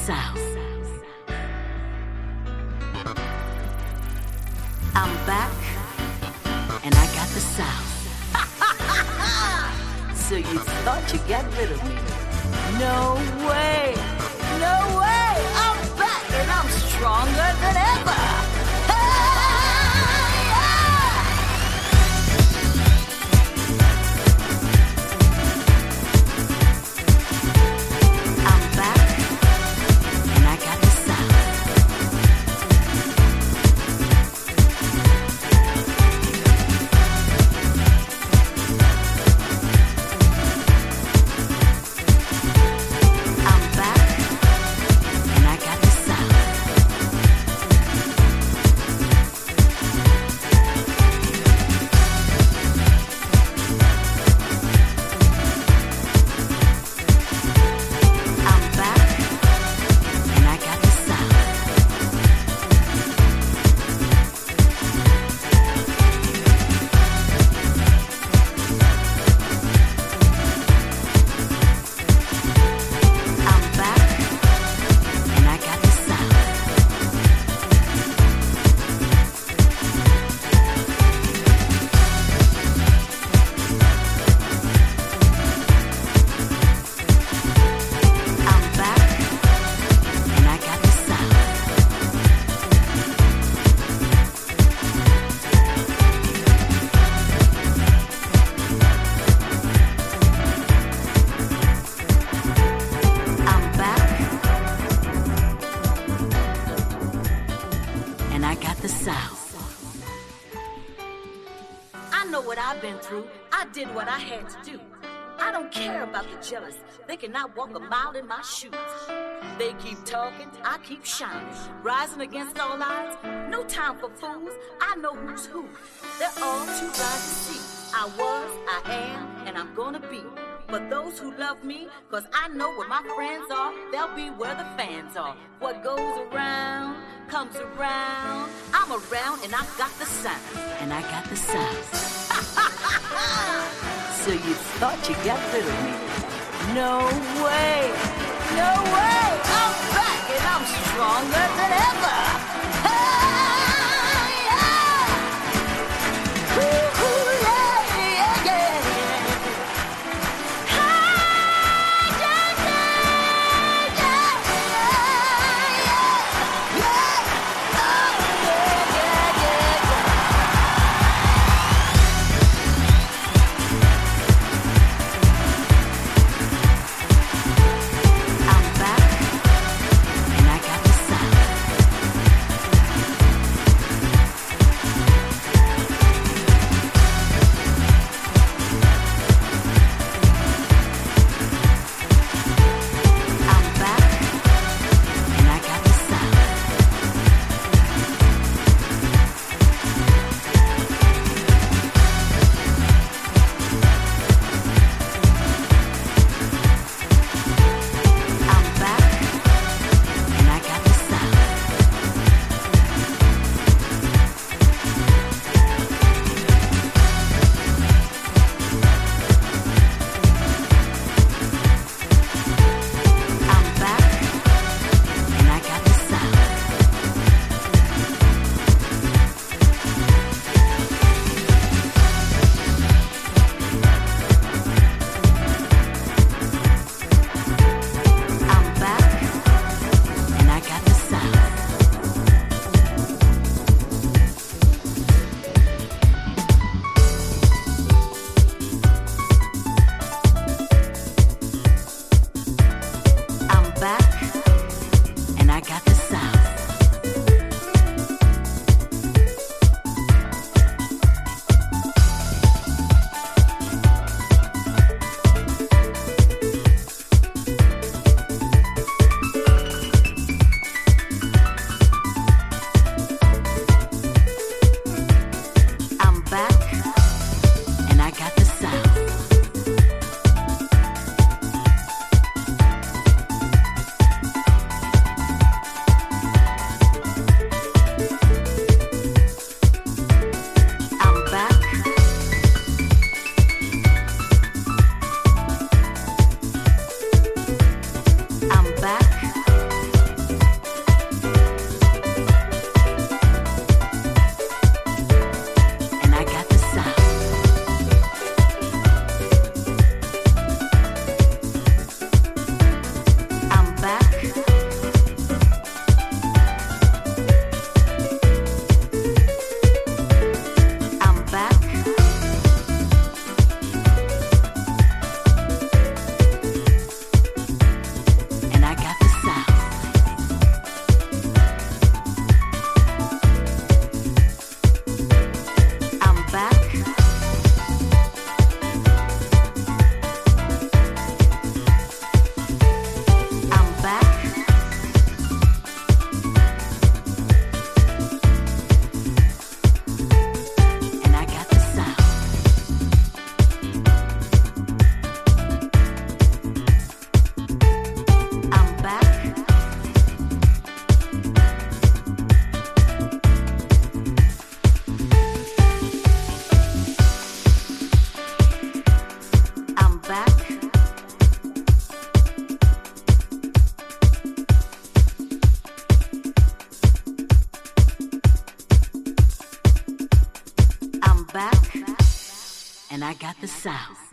South. I'm back, and I got the South. So you thought you got rid of me? No way, no way. I'm back, and I'm stronger than ever. Did what I had to do. I don't care about the jealous. They cannot walk a mile in my shoes. They keep talking, I keep shining. Rising against all odds, no time for fools. I know who's who. They're all too blind to see. I was, I am, and I'm gonna be. But those who love me, cause I know where my friends are, they'll be where the fans are. What goes around, comes around. I'm around and I've got the sound. And I got the sound. So you thought you got rid of me? No way, no way. I'm back and I'm stronger than ever. Hey, yeah. Ooh, yeah, yeah, yeah. Hey, yeah, yeah, yeah, yeah, yeah. Oh, yeah, yeah, yeah, yeah. I'm back, and I got the sound. back, and I got the sound.